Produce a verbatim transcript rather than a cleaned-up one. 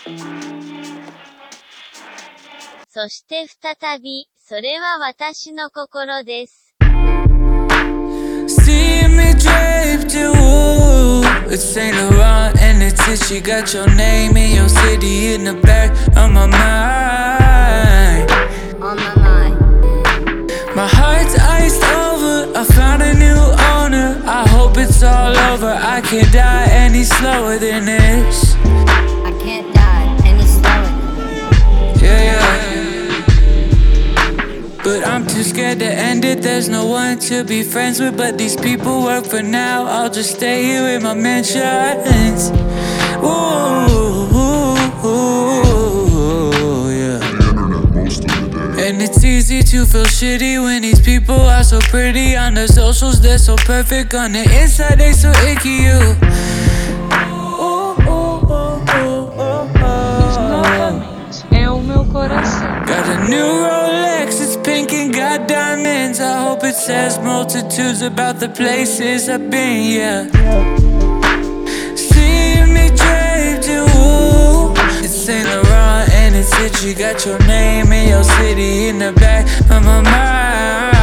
そして再び、それは私の心です。 See me draped in wool, it's Saint Laurent and it's itchy. Got your name and your city in the back of my mind. On my mind. My heart's iced over, I found a new owner. I hope it's all over, I can't die any slower than this. I can't die any slower than this. Yeah, yeah. But I'm too scared to end it, there's no one to be friends with. But these people work for now, I'll just stay here with my mentions. Ooh, ooh, ooh, yeah. And it's easy to feel shitty when these people are so pretty. On the socials they're so perfect, on the inside they so icky. You É o meu coração. got a new Rolex, it's pink and got diamonds. I hope it says multitudes about the places I've been, yeah. See me draped in wool, it's Saint Laurent and it's itchy. Got your name and your city in the back of my mind.